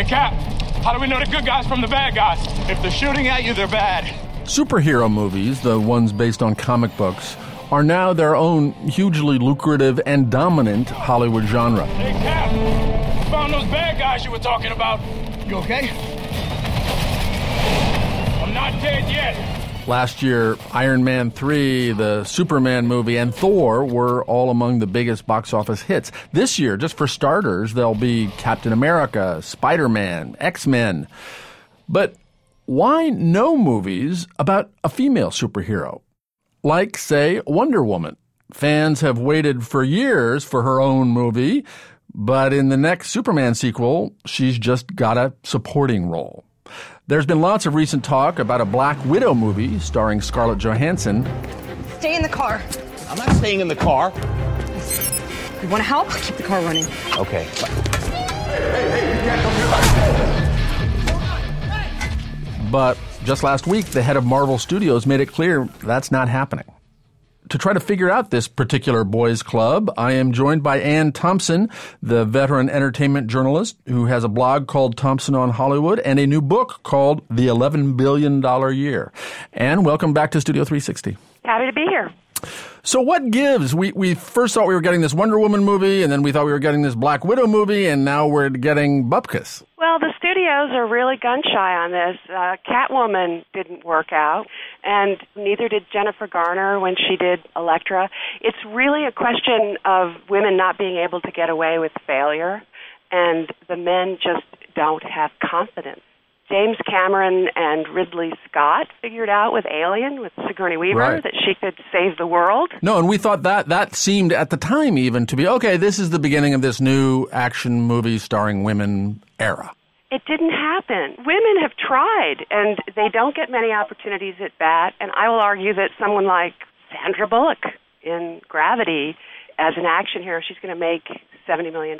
Hey, Cap, how do we know the good guys from the bad guys? If they're shooting at you, they're bad. Superhero movies, the ones based on comic books, are now their own hugely lucrative and dominant Hollywood genre. Hey, Cap, found those bad guys you were talking about. You okay? I'm not dead yet. Last year, Iron Man 3, the Superman movie, and Thor were all among the biggest box office hits. This year, just for starters, there'll be Captain America, Spider-Man, X-Men. But why no movies about a female superhero? Like, say, Wonder Woman. Fans have waited for years for her own movie, but in the next Superman sequel, she's just got a supporting role. There's been lots of recent talk about a Black Widow movie starring Scarlett Johansson. Stay in the car. I'm not staying in the car. You want to help? Keep the car running. Okay. Hey, you can't come here. But just last week, the head of Marvel Studios made it clear that's not happening. To try to figure out this particular boys' club, I am joined by Ann Thompson, the veteran entertainment journalist who has a blog called Thompson on Hollywood and a new book called The $11 Billion Year. Ann, welcome back to Studio 360. Happy to be here. So what gives? We first thought we were getting this Wonder Woman movie, and then we thought we were getting this Black Widow movie, and now we're getting Bupkis. Well, the studios are really gun-shy on this. Catwoman didn't work out, and neither did Jennifer Garner when she did Elektra. It's really a question of women not being able to get away with failure, and the men just don't have confidence. James Cameron and Ridley Scott figured out with Alien, with Sigourney Weaver, that she could save the world. No, and we thought that seemed at the time even to be, okay, this is the beginning of this new action movie starring women era. It didn't happen. Women have tried, and they don't get many opportunities at bat, and I will argue that someone like Sandra Bullock in Gravity, as an action hero, she's going to make $70 million.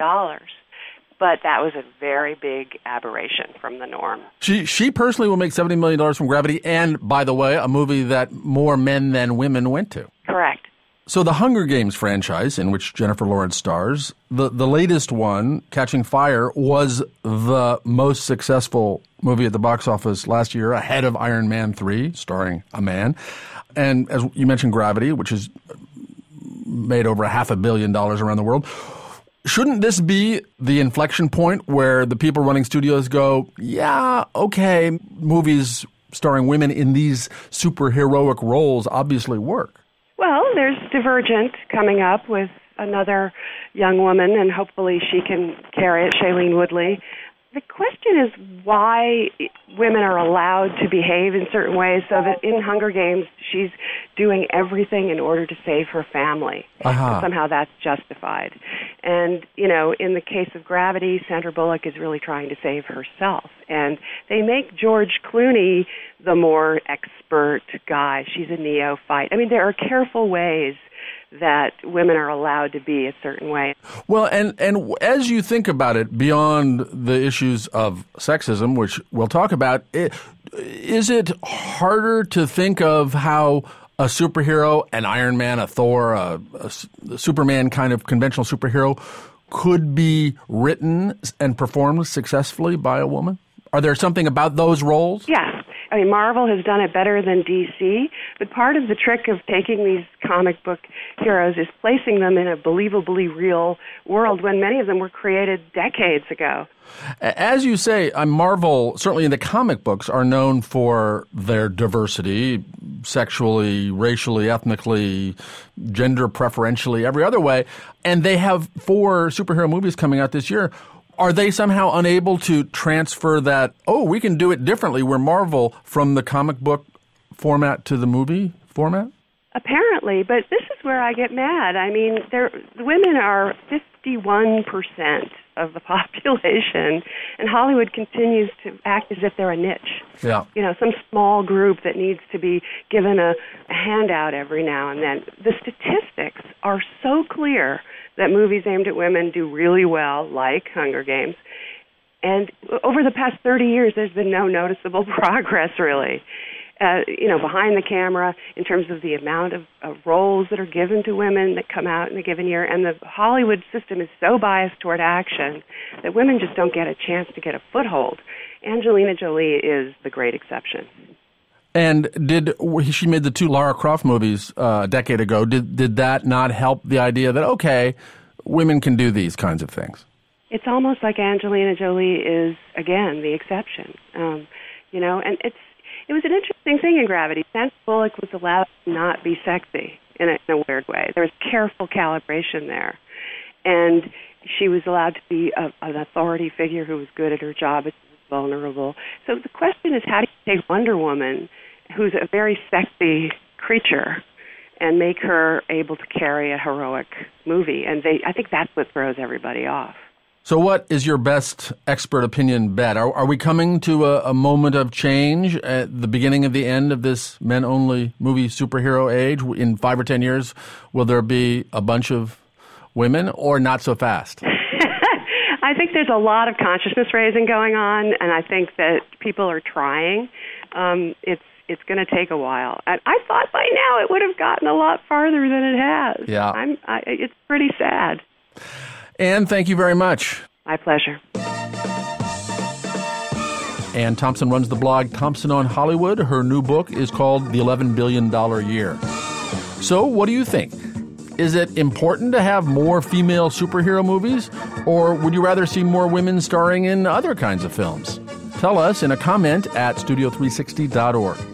But that was a very big aberration from the norm. She personally will make $70 million from Gravity, and, by the way, a movie that more men than women went to. Correct. So the Hunger Games franchise, in which Jennifer Lawrence stars, the latest one, Catching Fire, was the most successful movie at the box office last year, ahead of Iron Man 3, starring a man. And as you mentioned, Gravity, which has made over $500 million around the world. Shouldn't this be the inflection point where the people running studios go, yeah, okay, movies starring women in these superheroic roles obviously work? Well, there's Divergent coming up with another young woman, and hopefully she can carry it, Shailene Woodley. The question is why women are allowed to behave in certain ways, so that in Hunger Games she's doing everything in order to save her family. Somehow that's justified. And, you know, in the case of Gravity, Sandra Bullock is really trying to save herself. And they make George Clooney the more expert guy. She's a neophyte. I mean, there are careful ways that women are allowed to be a certain way. Well, and as you think about it, beyond the issues of sexism, which we'll talk about, is it harder to think of how a superhero, an Iron Man, a Thor, a Superman kind of conventional superhero, could be written and performed successfully by a woman? Are there something about those roles? Yes. I mean, Marvel has done it better than DC, but part of the trick of taking these comic book heroes is placing them in a believably real world when many of them were created decades ago. As you say, Marvel, certainly in the comic books, are known for their diversity, sexually, racially, ethnically, gender preferentially, every other way, and they have 4 superhero movies coming out this year. Are they somehow unable to transfer that, we can do it differently, we're Marvel, from the comic book format to the movie format? Apparently, but this is where I get mad. I mean, the women are 51% of the population, and Hollywood continues to act as if they're a niche. Yeah. You know, some small group that needs to be given a handout every now and then. The statistics are so clear that movies aimed at women do really well, like Hunger Games. And over the past 30 years, there's been no noticeable progress, really. behind the camera in terms of the amount of roles that are given to women that come out in a given year. And the Hollywood system is so biased toward action that women just don't get a chance to get a foothold. Angelina Jolie is the great exception. And she made the 2 Lara Croft movies a decade ago. Did that not help the idea that, okay, women can do these kinds of things? It's almost like Angelina Jolie is, again, the exception. And it was an interesting thing in Gravity. Sandra Bullock was allowed to not be sexy in a weird way. There was careful calibration there. And she was allowed to be an authority figure who was good at her job, but vulnerable. So the question is, how do you take Wonder Woman, who's a very sexy creature, and make her able to carry a heroic movie? And I think that's what throws everybody off. So what is your best expert opinion bet? Are we coming to a moment of change at the beginning of the end of this men-only movie superhero age? In 5 or 10 years, will there be a bunch of women, or not so fast? I think there's a lot of consciousness raising going on, and I think that people are trying. It's going to take a while. And I thought by now it would have gotten a lot farther than it has. Yeah. It's pretty sad. Anne, thank you very much. My pleasure. Anne Thompson runs the blog Thompson on Hollywood. Her new book is called The $11 Billion Year. So what do you think? Is it important to have more female superhero movies, or would you rather see more women starring in other kinds of films? Tell us in a comment at studio360.org.